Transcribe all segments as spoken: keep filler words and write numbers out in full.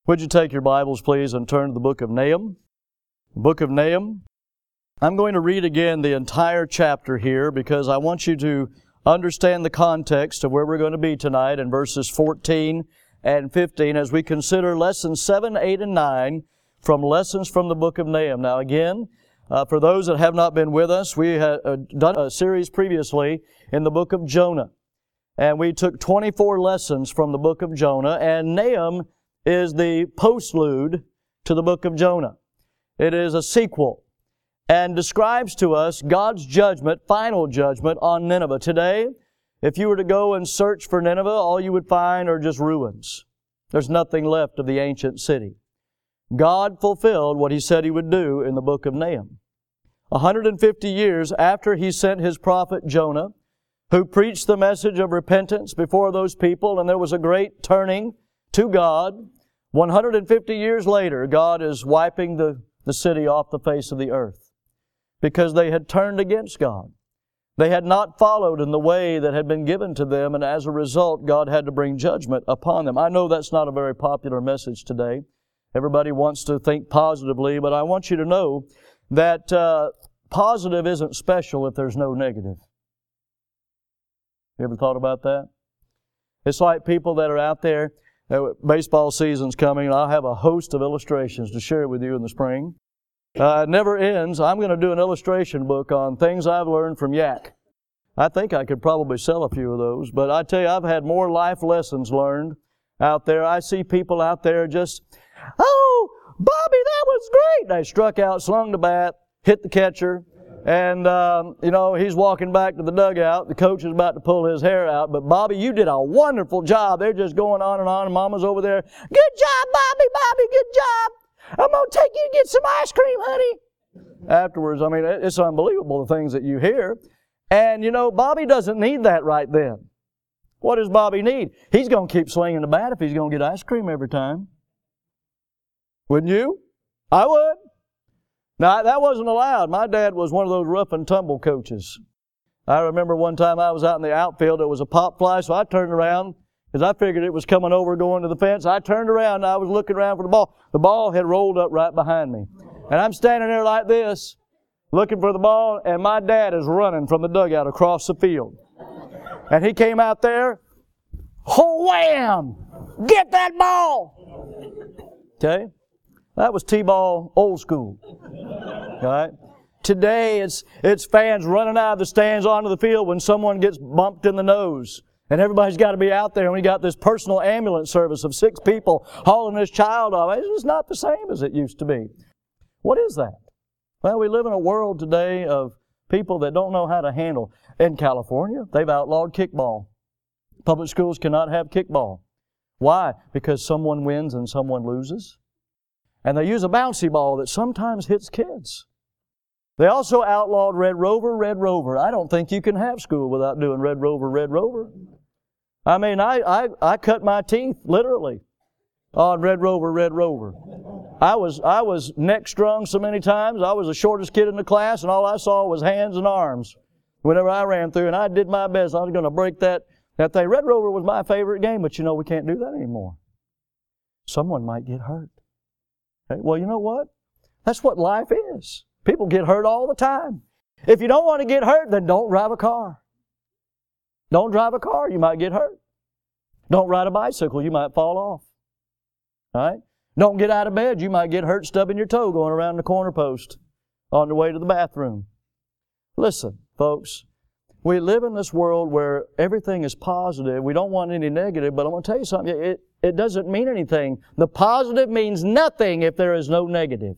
Would you take your Bibles, please, and turn to the book of Nahum? The book of Nahum. I'm going to read again the entire chapter here because I want you to understand the context of where we're going to be tonight in verses fourteen and fifteen as we consider lessons seven, eight, and nine from Lessons from the book of Nahum. Now again, uh, for those that have not been with us, we had uh, done a series previously in the book of Jonah. And we took twenty-four lessons from the book of Jonah, and Nahum is the postlude to the book of Jonah. It is a sequel and describes to us God's judgment, final judgment on Nineveh. Today, if you were to go and search for Nineveh, all you would find are just ruins. There's nothing left of the ancient city. God fulfilled what He said He would do in the book of Nahum. one hundred fifty years after He sent His prophet Jonah, who preached the message of repentance before those people, and there was a great turning to God. one hundred fifty years later, God is wiping the, the city off the face of the earth because they had turned against God. They had not followed in the way that had been given to them, and as a result, God had to bring judgment upon them. I know that's not a very popular message today. Everybody wants to think positively, but I want you to know that uh, positive isn't special if there's no negative. You ever thought about that? It's like people that are out there. Uh, baseball season's coming, and I'll have a host of illustrations to share with you in the spring. Uh, it never ends. I'm going to do an illustration book on things I've learned from Yak. I think I could probably sell a few of those, but I tell you, I've had more life lessons learned out there. I see people out there just, oh, Bobby, that was great. They struck out, slung the bat, hit the catcher, and, um, you know, he's walking back to the dugout. The coach is about to pull his hair out. But, Bobby, you did a wonderful job. They're just going on and on, and Mama's over there. Good job, Bobby, Bobby, good job. I'm going to take you to get some ice cream, honey. Afterwards, I mean, it's unbelievable the things that you hear. And, you know, Bobby doesn't need that right then. What does Bobby need? He's going to keep swinging the bat if he's going to get ice cream every time. Wouldn't you? I would. Now, that wasn't allowed. My dad was one of those rough and tumble coaches. I remember one time I was out in the outfield. It was a pop fly, so I turned around because I figured it was coming over going to the fence. I turned around and I was looking around for the ball. The ball had rolled up right behind me. And I'm standing there like this, looking for the ball, and my dad is running from the dugout across the field. And he came out there, wham! Get that ball! Okay? That was T-ball old school. All right? Today, it's it's fans running out of the stands onto the field when someone gets bumped in the nose. And everybody's got to be out there, and we got this personal ambulance service of six people hauling this child off. It's just not the same as it used to be. What is that? Well, we live in a world today of people that don't know how to handle. In California, they've outlawed kickball. Public schools cannot have kickball. Why? Because someone wins and someone loses. And they use a bouncy ball that sometimes hits kids. They also outlawed Red Rover, Red Rover. I don't think you can have school without doing Red Rover, Red Rover. I mean, I, I, I cut my teeth, literally, on Red Rover, Red Rover. I was, I was neck strung so many times. I was the shortest kid in the class, and all I saw was hands and arms whenever I ran through, and I did my best. I was going to break that, that thing. Red Rover was my favorite game, but you know, we can't do that anymore. Someone might get hurt. Okay, well, you know what? That's what life is. People get hurt all the time. If you don't want to get hurt, then don't drive a car. Don't drive a car, you might get hurt. Don't ride a bicycle, you might fall off. All right? Don't get out of bed, you might get hurt stubbing your toe going around the corner post on the way to the bathroom. Listen, folks, we live in this world where everything is positive. We don't want any negative, but I'm going to tell you something. It, it doesn't mean anything. The positive means nothing if there is no negative.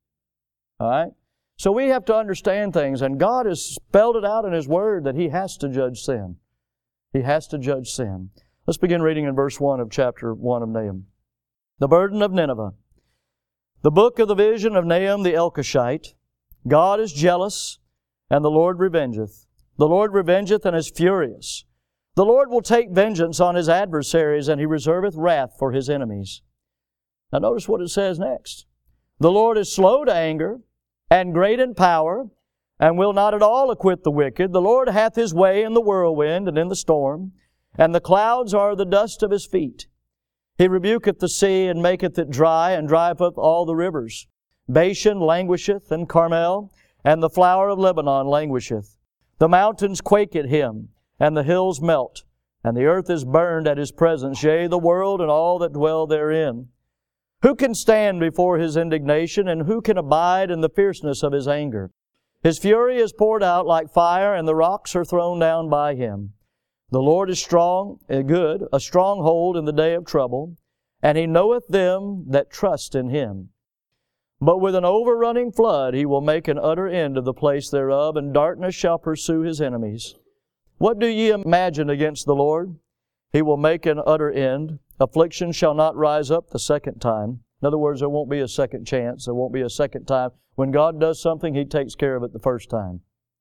All right? So we have to understand things, and God has spelled it out in His Word that He has to judge sin. He has to judge sin. Let's begin reading in verse one of chapter one of Nahum. The burden of Nineveh. The book of the vision of Nahum the Elkoshite. God is jealous, and the Lord revengeth. The Lord revengeth and is furious. The Lord will take vengeance on His adversaries, and He reserveth wrath for His enemies. Now notice what it says next. The Lord is slow to anger, and great in power, and will not at all acquit the wicked. The Lord hath His way in the whirlwind and in the storm, and the clouds are the dust of His feet. He rebuketh the sea, and maketh it dry, and drieth up all the rivers. Bashan languisheth, and Carmel, and the flower of Lebanon languisheth. The mountains quake at him, and the hills melt, and the earth is burned at his presence, yea, the world and all that dwell therein. Who can stand before his indignation, and who can abide in the fierceness of his anger? His fury is poured out like fire, and the rocks are thrown down by him. The Lord is strong and good, a stronghold in the day of trouble, and He knoweth them that trust in Him. But with an overrunning flood He will make an utter end of the place thereof, and darkness shall pursue His enemies. What do ye imagine against the Lord? He will make an utter end. Affliction shall not rise up the second time. In other words, there won't be a second chance. There won't be a second time. When God does something, He takes care of it the first time.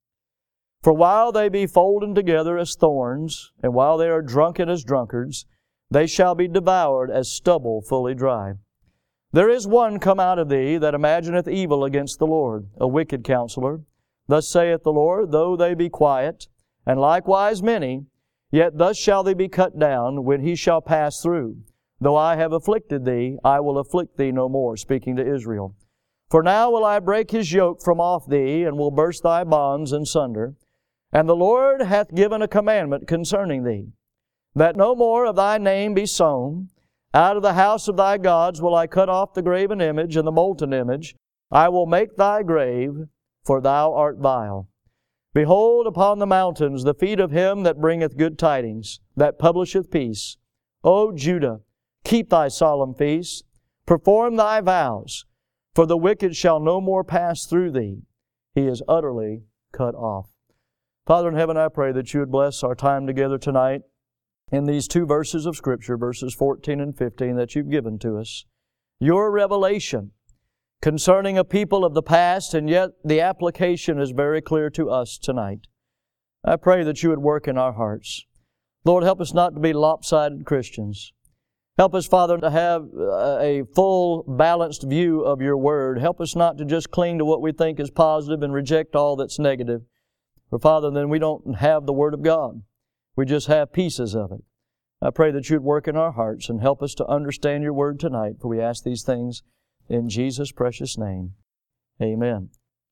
For while they be folden together as thorns, and while they are drunken as drunkards, they shall be devoured as stubble fully dry. There is one come out of thee that imagineth evil against the Lord, a wicked counselor. Thus saith the Lord, though they be quiet, and likewise many, yet thus shall they be cut down when He shall pass through. Though I have afflicted thee, I will afflict thee no more, speaking to Israel. For now will I break His yoke from off thee, and will burst thy bonds in sunder. And the Lord hath given a commandment concerning thee, that no more of thy name be sown. Out of the house of thy gods will I cut off the graven image and the molten image. I will make thy grave, for thou art vile. Behold, upon the mountains the feet of him that bringeth good tidings, that publisheth peace. O Judah, keep thy solemn feasts, perform thy vows, for the wicked shall no more pass through thee. He is utterly cut off. Father in heaven, I pray that You would bless our time together tonight in these two verses of Scripture, verses fourteen and fifteen, that You've given to us. Your revelation concerning a people of the past, and yet the application is very clear to us tonight. I pray that You would work in our hearts. Lord, help us not to be lopsided Christians. Help us, Father, to have a full, balanced view of Your Word. Help us not to just cling to what we think is positive and reject all that's negative. For, Father, then we don't have the Word of God. We just have pieces of it. I pray that You'd work in our hearts and help us to understand Your Word tonight, for we ask these things in Jesus' precious name. Amen.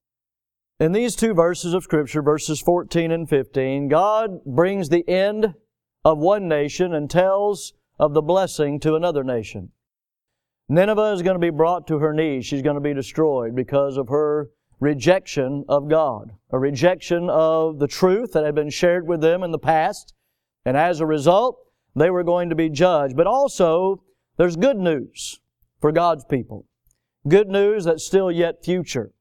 In these two verses of Scripture, verses fourteen and fifteen, God brings the end of one nation and tells of the blessing to another nation. Nineveh is going to be brought to her knees. She's going to be destroyed because of her rejection of God, a rejection of the truth that had been shared with them in the past. And as a result, they were going to be judged. But also, there's good news for God's people. Good news that's still yet future.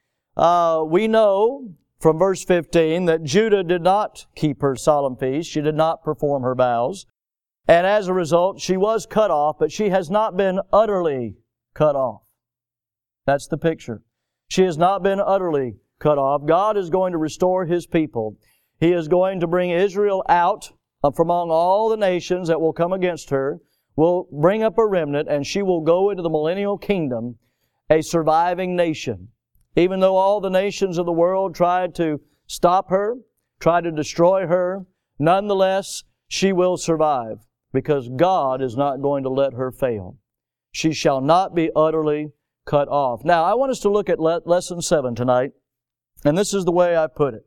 Uh, we know from verse fifteen that Judah did not keep her solemn feast. She did not perform her vows. And as a result, she was cut off, but she has not been utterly cut off. That's the picture. She has not been utterly cut off. God is going to restore His people. He is going to bring Israel out from among all the nations that will come against her, will bring up a remnant, and she will go into the millennial kingdom, a surviving nation. Even though all the nations of the world tried to stop her, tried to destroy her, nonetheless, she will survive, because God is not going to let her fail. She shall not be utterly cut off. Now, I want us to look at le- lesson seven tonight, and this is the way I put it.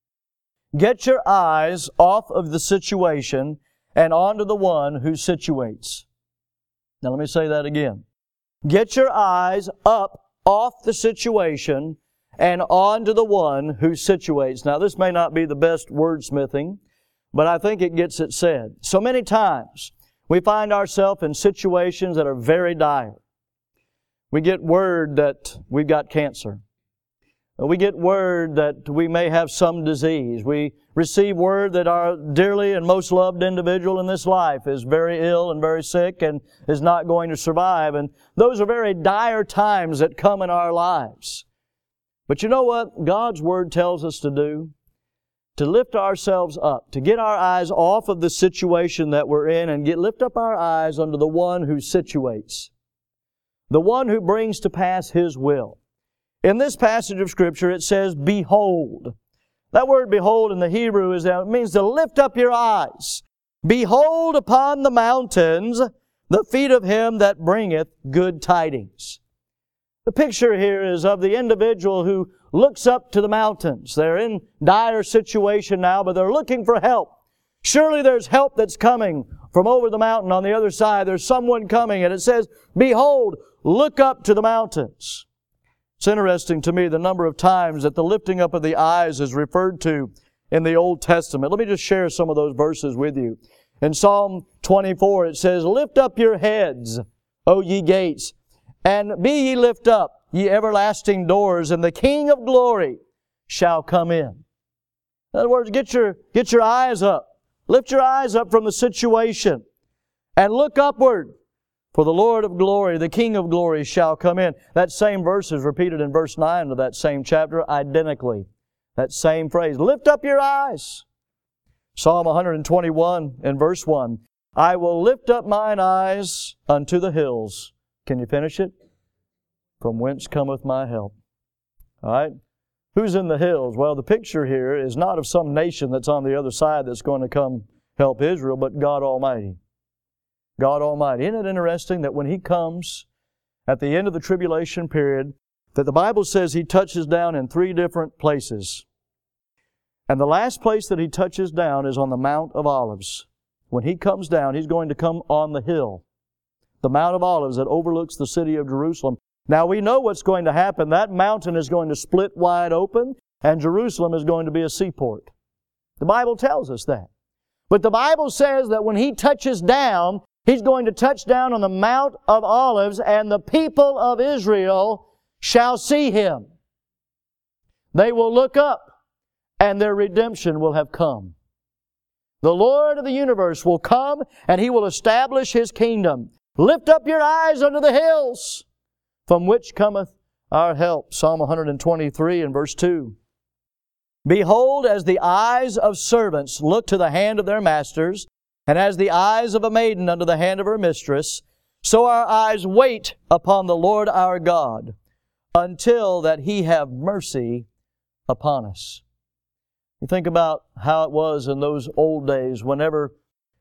Get your eyes off of the situation and onto the one who situates. Now, let me say that again. Get your eyes up off the situation and onto the one who situates. Now, this may not be the best wordsmithing, but I think it gets it said. So many times, we find ourselves in situations that are very dire. We get word that we've got cancer. We get word that we may have some disease. We receive word that our dearly and most loved individual in this life is very ill and very sick and is not going to survive. And those are very dire times that come in our lives. But you know what God's Word tells us to do? To lift ourselves up, to get our eyes off of the situation that we're in and get lift up our eyes unto the one who situates. The one who brings to pass His will. In this passage of Scripture, it says, behold. That word behold in the Hebrew is that it means to lift up your eyes. Behold upon the mountains the feet of him that bringeth good tidings. The picture here is of the individual who looks up to the mountains. They're in dire situation now, but they're looking for help. Surely there's help that's coming from over the mountain on the other side. There's someone coming, and it says, behold, look up to the mountains. It's interesting to me the number of times that the lifting up of the eyes is referred to in the Old Testament. Let me just share some of those verses with you. In Psalm twenty-four, it says, lift up your heads, O ye gates, and be ye lift up, ye everlasting doors, and the King of glory shall come in. In other words, get your, get your eyes up. Lift your eyes up from the situation and look upward. For the Lord of glory, the King of glory shall come in. That same verse is repeated in verse nine of that same chapter identically. That same phrase, lift up your eyes. Psalm one twenty-one and verse one, I will lift up mine eyes unto the hills. Can you finish it? From whence cometh my help? All right? Who's in the hills? Well, the picture here is not of some nation that's on the other side that's going to come help Israel, but God Almighty. God Almighty. Isn't it interesting that when He comes at the end of the tribulation period, that the Bible says He touches down in three different places. And the last place that He touches down is on the Mount of Olives. When He comes down, He's going to come on the hill, the Mount of Olives that overlooks the city of Jerusalem. Now we know what's going to happen. That mountain is going to split wide open, and Jerusalem is going to be a seaport. The Bible tells us that. But the Bible says that when He touches down, He's going to touch down on the Mount of Olives, and the people of Israel shall see Him. They will look up, and their redemption will have come. The Lord of the universe will come, and He will establish His kingdom. Lift up your eyes unto the hills, from which cometh our help. Psalm one twenty-three and verse two. Behold, as the eyes of servants look to the hand of their masters, and as the eyes of a maiden unto the hand of her mistress, so our eyes wait upon the Lord our God, until that He have mercy upon us. You think about how it was in those old days whenever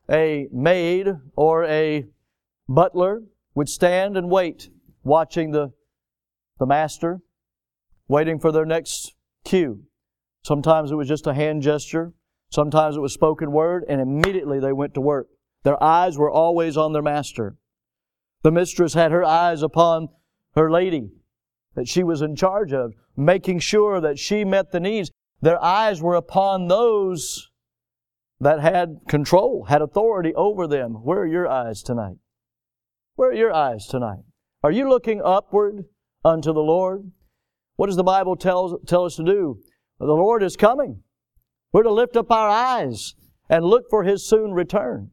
a maid or a butler would stand and wait, watching the, the master, waiting for their next cue. Sometimes it was just a hand gesture. Sometimes it was spoken word, and immediately they went to work. Their eyes were always on their master. The mistress had her eyes upon her lady that she was in charge of, making sure that she met the needs. Their eyes were upon those that had control, had authority over them. Where are your eyes tonight? Where are your eyes tonight? Are you looking upward unto the Lord? What does the Bible tell, tell us to do? The Lord is coming. We're to lift up our eyes and look for His soon return.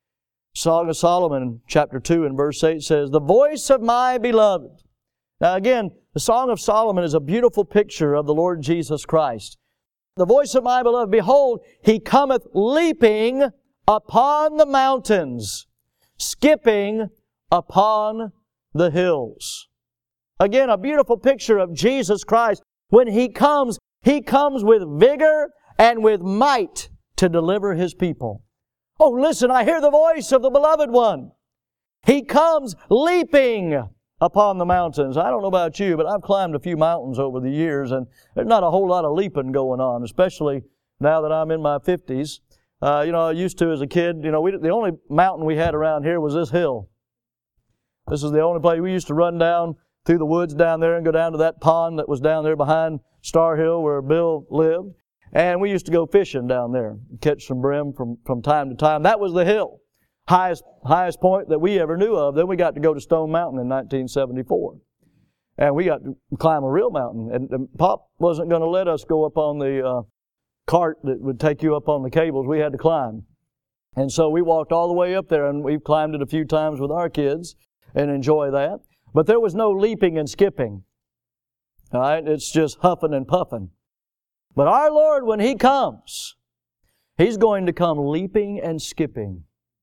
Song of Solomon, chapter two and verse eight says, the voice of my beloved. Now again, the Song of Solomon is a beautiful picture of the Lord Jesus Christ. The voice of my beloved, behold, He cometh leaping upon the mountains, skipping upon the hills. Again, a beautiful picture of Jesus Christ. When He comes, He comes with vigor and with might to deliver His people. Oh, listen, I hear the voice of the beloved one. He comes leaping upon the mountains. I don't know about you, but I've climbed a few mountains over the years, and there's not a whole lot of leaping going on, especially now that I'm in my fifties. Uh, you know, I used to as a kid, you know, we, the only mountain we had around here was this hill. This is the only place. We used to run down through the woods down there and go down to that pond that was down there behind Star Hill where Bill lived. And we used to go fishing down there, catch some brim from, from time to time. That was the hill. Highest, highest point that we ever knew of. Then we got to go to Stone Mountain in nineteen seventy-four. And we got to climb a real mountain. And, and Pop wasn't going to let us go up on the uh, cart that would take you up on the cables. We had to climb. And so we walked all the way up there, and we've climbed it a few times with our kids and enjoy that. But there was no leaping and skipping. All right? It's just huffing and puffing. But our Lord, when He comes, He's going to come leaping and skipping.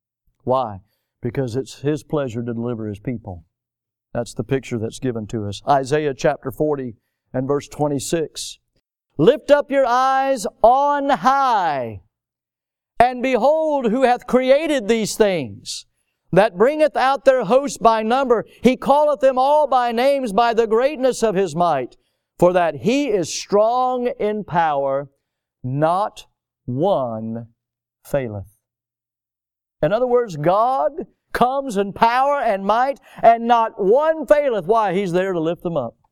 Why? Because it's His pleasure to deliver His people. That's the picture that's given to us. Isaiah chapter forty and verse twenty-six. Lift up your eyes on high, and behold who hath created these things. that bringeth out their host by number. He calleth them all by names by the greatness of His might. For that He is strong in power, not one faileth. In other words, God comes in power and might, and not one faileth. Why? He's there to lift them up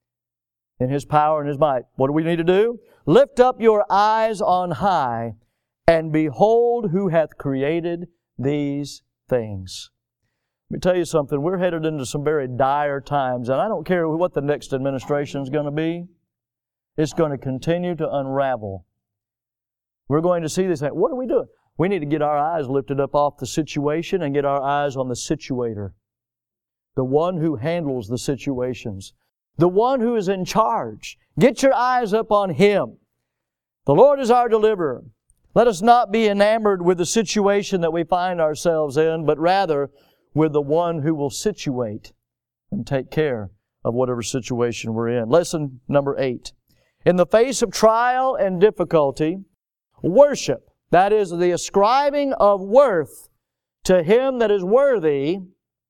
in His power and His might. What do we need to do? Lift up your eyes on high, and behold who hath created these things. Let me tell you something. We're headed into some very dire times, and I don't care what the next administration is going to be. It's going to continue to unravel. We're going to see this. What are we doing? We need to get our eyes lifted up off the situation and get our eyes on the situator, the one who handles the situations, the one who is in charge. Get your eyes up on Him. The Lord is our deliverer. Let us not be enamored with the situation that we find ourselves in, but rather with the one who will situate and take care of whatever situation we're in. Lesson number eight. In the face of trial and difficulty, worship, that is, the ascribing of worth to Him that is worthy.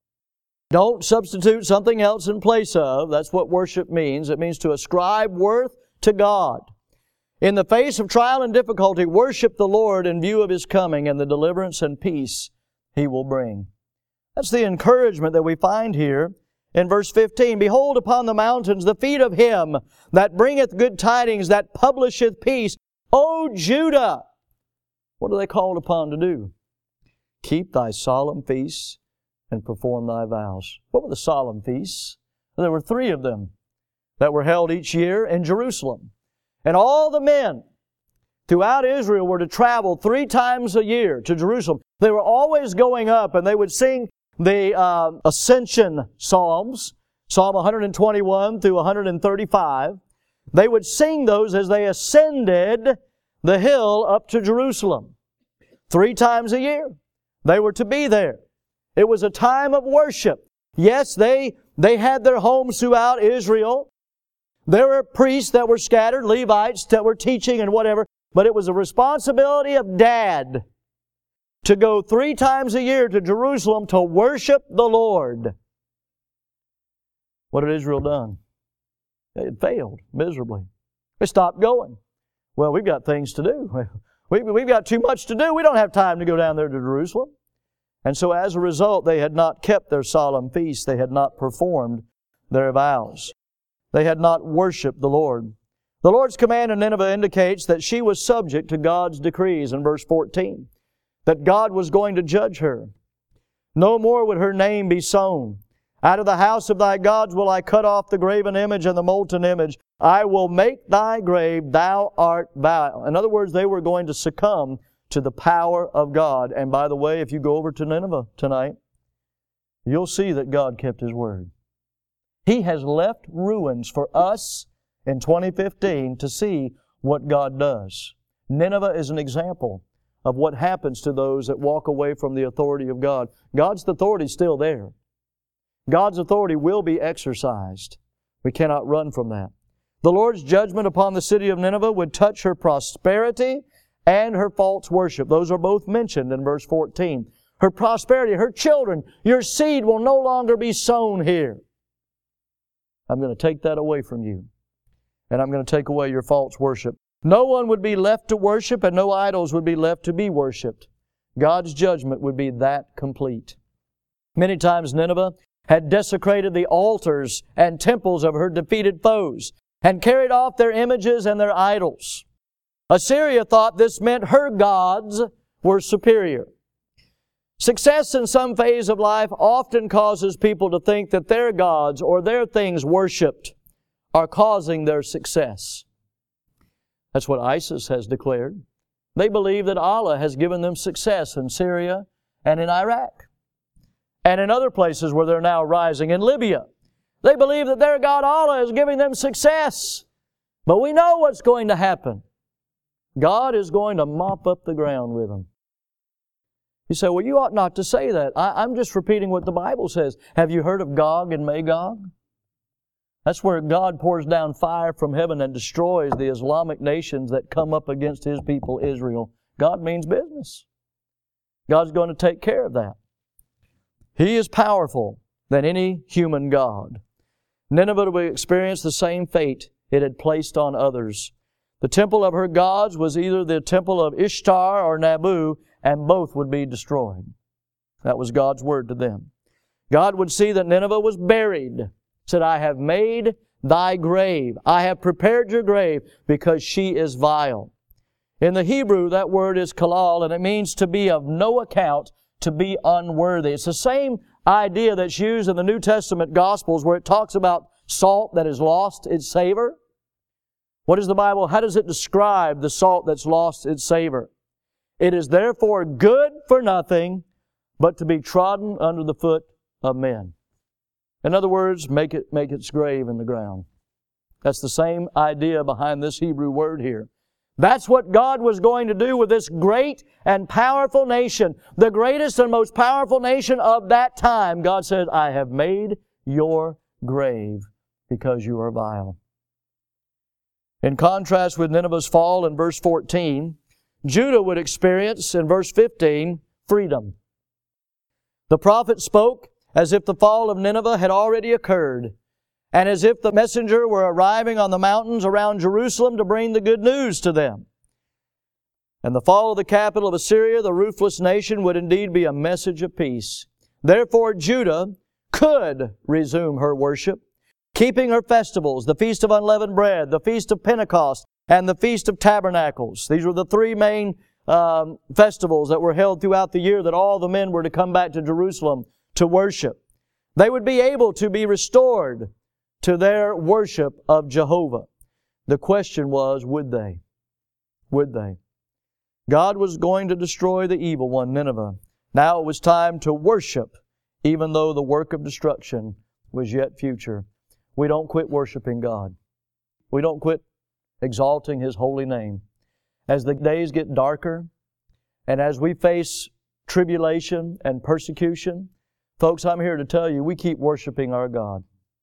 Don't substitute something else in place of. That's what worship means. It means to ascribe worth to God. In the face of trial and difficulty, worship the Lord in view of His coming and the deliverance and peace He will bring. That's the encouragement that we find here in verse fifteen. Behold upon the mountains the feet of Him that bringeth good tidings, that publisheth peace. O Judah! What are they called upon to do? Keep thy solemn feasts and perform thy vows. What were the solemn feasts? Well, there were three of them that were held each year in Jerusalem. And all the men throughout Israel were to travel three times a year to Jerusalem. They were always going up, and they would sing the uh, Ascension Psalms, Psalm one twenty-one through one thirty-five. They would sing those as they ascended the hill up to Jerusalem. Three times a year. They were to be there. It was a time of worship. Yes, they, they had their homes throughout Israel. There were priests that were scattered, Levites that were teaching and whatever, but it was a responsibility of Dad to go three times a year to Jerusalem to worship the Lord. What had Israel done? They had failed miserably. They stopped going. Well, we've got things to do. We, we've got too much to do. We don't have time to go down there to Jerusalem. And so as a result, they had not kept their solemn feasts. They had not performed their vows. They had not worshiped the Lord. The Lord's command in Nineveh indicates that she was subject to God's decrees in verse fourteen, that God was going to judge her. No more would her name be sown. Out of the house of thy gods will I cut off the graven image and the molten image. I will make thy grave, thou art vile. In other words, they were going to succumb to the power of God. And by the way, if you go over to Nineveh tonight, you'll see that God kept His word. He has left ruins for us in twenty fifteen to see what God does. Nineveh is an example of what happens to those that walk away from the authority of God. God's authority is still there. God's authority will be exercised. We cannot run from that. The Lord's judgment upon the city of Nineveh would touch her prosperity and her false worship. Those are both mentioned in verse fourteen. Her prosperity, her children, your seed will no longer be sown here. I'm going to take that away from you. And I'm going to take away your false worship. No one would be left to worship, and no idols would be left to be worshipped. God's judgment would be that complete. Many times Nineveh had desecrated the altars and temples of her defeated foes and carried off their images and their idols. Assyria thought this meant her gods were superior. Success in some phase of life often causes people to think that their gods or their things worshipped are causing their success. That's what ISIS has declared. They believe that Allah has given them success in Syria and in Iraq and in other places where they're now rising, in Libya. They believe that their God Allah is giving them success. But we know what's going to happen. God is going to mop up the ground with them. You say, well, you ought not to say that. I, I'm just repeating what the Bible says. Have you heard of Gog and Magog? That's where God pours down fire from heaven and destroys the Islamic nations that come up against His people, Israel. God means business. God's going to take care of that. He is powerful than any human god. Nineveh would experience the same fate it had placed on others. The temple of her gods was either the temple of Ishtar or Nabu, and both would be destroyed. That was God's word to them. God would see that Nineveh was buried. He said, I have made thy grave. I have prepared your grave because she is vile. In the Hebrew, that word is kalal, and it means to be of no account, to be unworthy. It's the same idea that's used in the New Testament Gospels where it talks about salt that has lost its savor. What is the Bible? How does it describe the salt that's lost its savor? It is therefore good for nothing, but to be trodden under the foot of men. In other words, make it make its grave in the ground. That's the same idea behind this Hebrew word here. That's what God was going to do with this great and powerful nation, the greatest and most powerful nation of that time. God said, I have made your grave because you are vile. In contrast with Nineveh's fall in verse fourteen, Judah would experience in verse fifteen freedom. The prophet spoke as if the fall of Nineveh had already occurred, and as if the messenger were arriving on the mountains around Jerusalem to bring the good news to them. And the fall of the capital of Assyria, the ruthless nation, would indeed be a message of peace. Therefore, Judah could resume her worship, keeping her festivals, the Feast of Unleavened Bread, the Feast of Pentecost, and the Feast of Tabernacles. These were the three main um, festivals that were held throughout the year that all the men were to come back to Jerusalem to worship. They would be able to be restored to their worship of Jehovah. The question was, would they? Would they? God was going to destroy the evil one, Nineveh. Now it was time to worship, even though the work of destruction was yet future. We don't quit worshiping God. We don't quit exalting His holy name. As the days get darker, and as we face tribulation and persecution, folks, I'm here to tell you, we keep worshiping our God.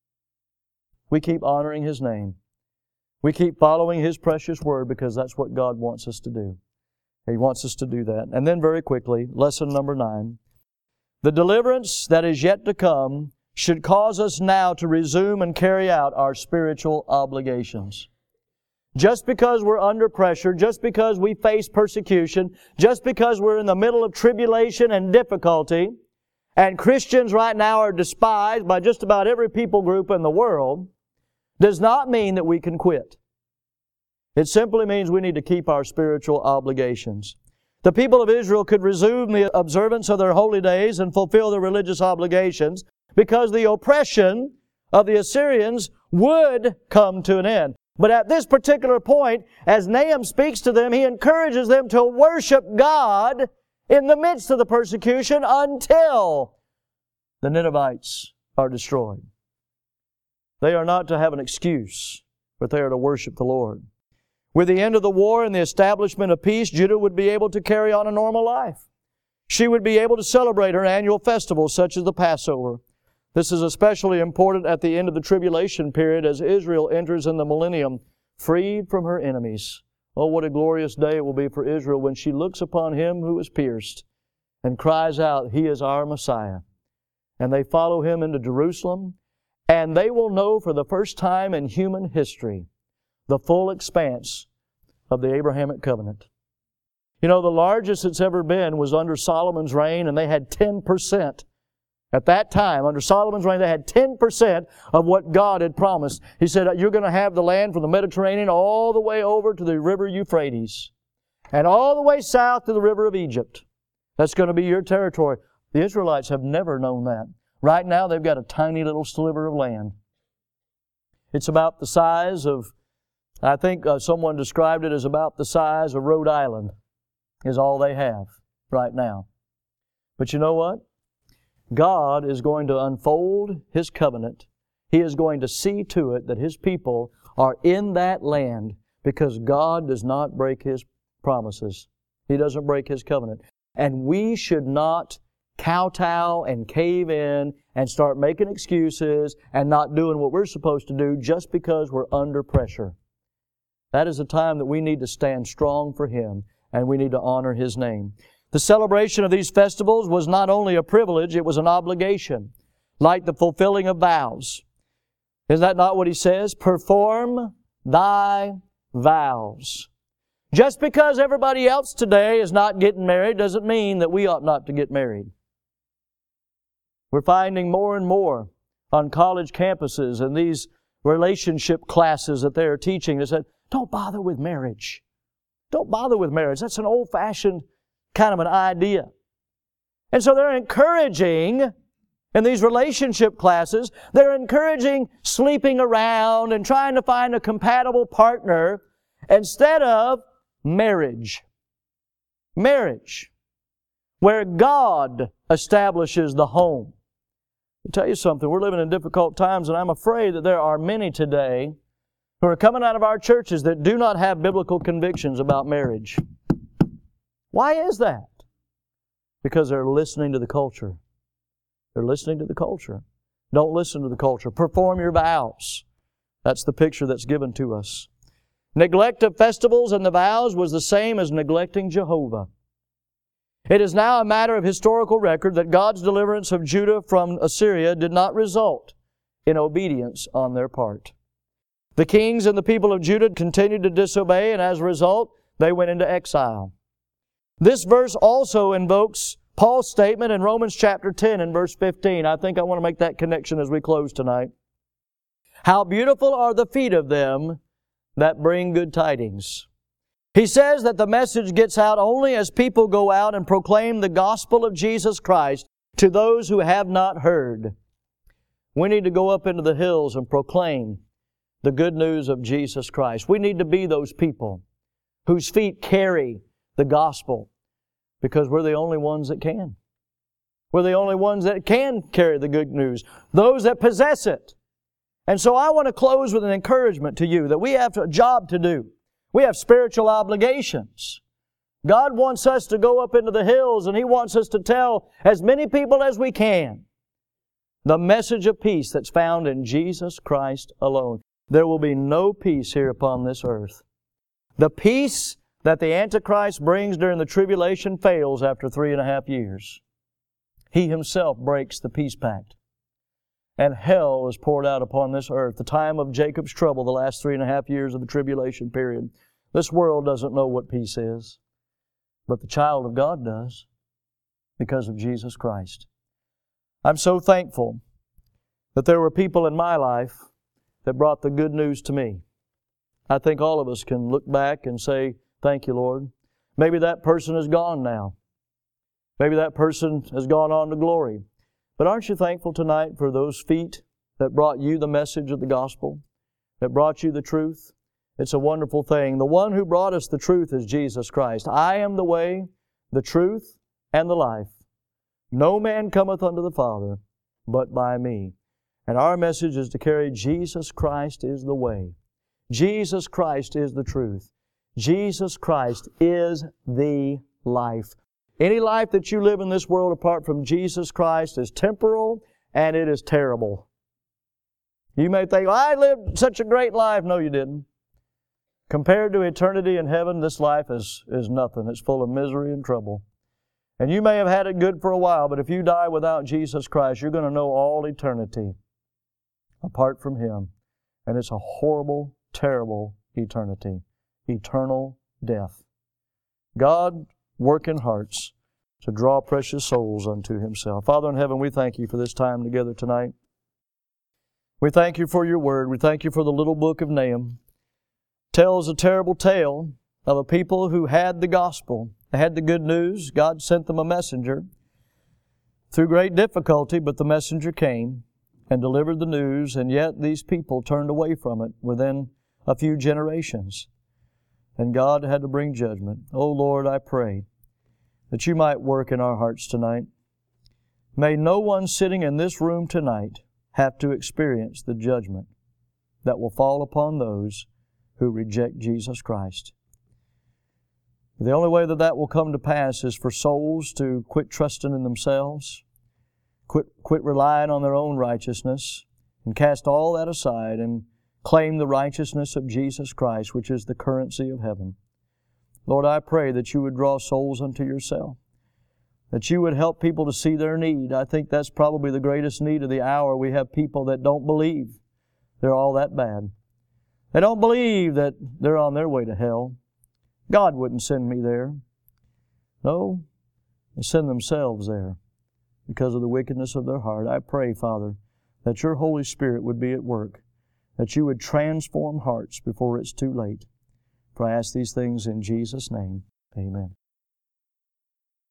We keep honoring His name. We keep following His precious Word because that's what God wants us to do. He wants us to do that. And then very quickly, lesson number nine. The deliverance that is yet to come should cause us now to resume and carry out our spiritual obligations. Just because we're under pressure, just because we face persecution, just because we're in the middle of tribulation and difficulty, and Christians right now are despised by just about every people group in the world, does not mean that we can quit. It simply means we need to keep our spiritual obligations. The people of Israel could resume the observance of their holy days and fulfill their religious obligations because the oppression of the Assyrians would come to an end. But at this particular point, as Nahum speaks to them, he encourages them to worship God in the midst of the persecution until the Ninevites are destroyed. They are not to have an excuse, but they are to worship the Lord. With the end of the war and the establishment of peace, Judah would be able to carry on a normal life. She would be able to celebrate her annual festivals, such as the Passover. This is especially important at the end of the tribulation period as Israel enters in the millennium, freed from her enemies. Oh, what a glorious day it will be for Israel when she looks upon Him who is pierced and cries out, He is our Messiah. And they follow Him into Jerusalem, and they will know for the first time in human history the full expanse of the Abrahamic covenant. You know, the largest it's ever been was under Solomon's reign, and they had ten percent. At that time, under Solomon's reign, they had ten percent of what God had promised. He said, you're going to have the land from the Mediterranean all the way over to the river Euphrates, and all the way south to the river of Egypt. That's going to be your territory. The Israelites have never known that. Right now, they've got a tiny little sliver of land. It's about the size of, I think uh, someone described it as about the size of Rhode Island, is all they have right now. But you know what? God is going to unfold His covenant. He is going to see to it that His people are in that land because God does not break His promises. He doesn't break His covenant. And we should not kowtow and cave in and start making excuses and not doing what we're supposed to do just because we're under pressure. That is a time that we need to stand strong for Him and we need to honor His name. The celebration of these festivals was not only a privilege, it was an obligation, like the fulfilling of vows. Is that not what he says? Perform thy vows. Just because everybody else today is not getting married doesn't mean that we ought not to get married. We're finding more and more on college campuses and these relationship classes that they are teaching that said, don't bother with marriage. Don't bother with marriage. That's an old-fashioned kind of an idea. And so they're encouraging, in these relationship classes, they're encouraging sleeping around and trying to find a compatible partner instead of marriage. Marriage, where God establishes the home. I'll tell you something, we're living in difficult times, and I'm afraid that there are many today who are coming out of our churches that do not have biblical convictions about marriage. Why is that? Because they're listening to the culture. They're listening to the culture. Don't listen to the culture. Perform your vows. That's the picture that's given to us. Neglect of festivals and the vows was the same as neglecting Jehovah. It is now a matter of historical record that God's deliverance of Judah from Assyria did not result in obedience on their part. The kings and the people of Judah continued to disobey, and as a result, they went into exile. This verse also invokes Paul's statement in Romans chapter ten and verse fifteen. I think I want to make that connection as we close tonight. How beautiful are the feet of them that bring good tidings. He says that the message gets out only as people go out and proclaim the gospel of Jesus Christ to those who have not heard. We need to go up into the hills and proclaim the good news of Jesus Christ. We need to be those people whose feet carry the gospel because we're the only ones that can. We're the only ones that can carry the good news, those that possess it. And so I want to close with an encouragement to you that we have a job to do. We have spiritual obligations. God wants us to go up into the hills and He wants us to tell as many people as we can the message of peace that's found in Jesus Christ alone. There will be no peace here upon this earth. The peace that the Antichrist brings during the tribulation fails after three and a half years. He himself breaks the peace pact. And hell is poured out upon this earth. The time of Jacob's trouble, the last three and a half years of the tribulation period. This world doesn't know what peace is. But the child of God does because of Jesus Christ. I'm so thankful that there were people in my life that brought the good news to me. I think all of us can look back and say, thank you, Lord. Maybe that person is gone now. Maybe that person has gone on to glory. But aren't you thankful tonight for those feet that brought you the message of the gospel, that brought you the truth? It's a wonderful thing. The one who brought us the truth is Jesus Christ. I am the way, the truth, and the life. No man cometh unto the Father but by me. And our message is to carry Jesus Christ is the way. Jesus Christ is the truth. Jesus Christ is the life. Any life that you live in this world apart from Jesus Christ is temporal and it is terrible. You may think, well, I lived such a great life. No, you didn't. Compared to eternity in heaven, this life is, is nothing. It's full of misery and trouble. And you may have had it good for a while, but if you die without Jesus Christ, you're going to know all eternity apart from Him. And it's a horrible, terrible eternity. Eternal death. God, work in hearts to draw precious souls unto Himself. Father in heaven, we thank You for this time together tonight. We thank You for Your Word. We thank You for the little book of Nahum. It tells a terrible tale of a people who had the gospel. They had the good news. God sent them a messenger through great difficulty, but the messenger came and delivered the news, and yet these people turned away from it within a few generations. And God had to bring judgment. Oh Lord, I pray that You might work in our hearts tonight. May no one sitting in this room tonight have to experience the judgment that will fall upon those who reject Jesus Christ. The only way that that will come to pass is for souls to quit trusting in themselves, quit, quit relying on their own righteousness, and cast all that aside and claim the righteousness of Jesus Christ, which is the currency of heaven. Lord, I pray that You would draw souls unto Yourself. that You would help people to see their need. I think that's probably the greatest need of the hour. We have people that don't believe they're all that bad. They don't believe that they're on their way to hell. God wouldn't send me there. No, they send themselves there because of the wickedness of their heart. I pray, Father, that Your Holy Spirit would be at work, that You would transform hearts before it's too late. For I ask these things in Jesus' name. Amen.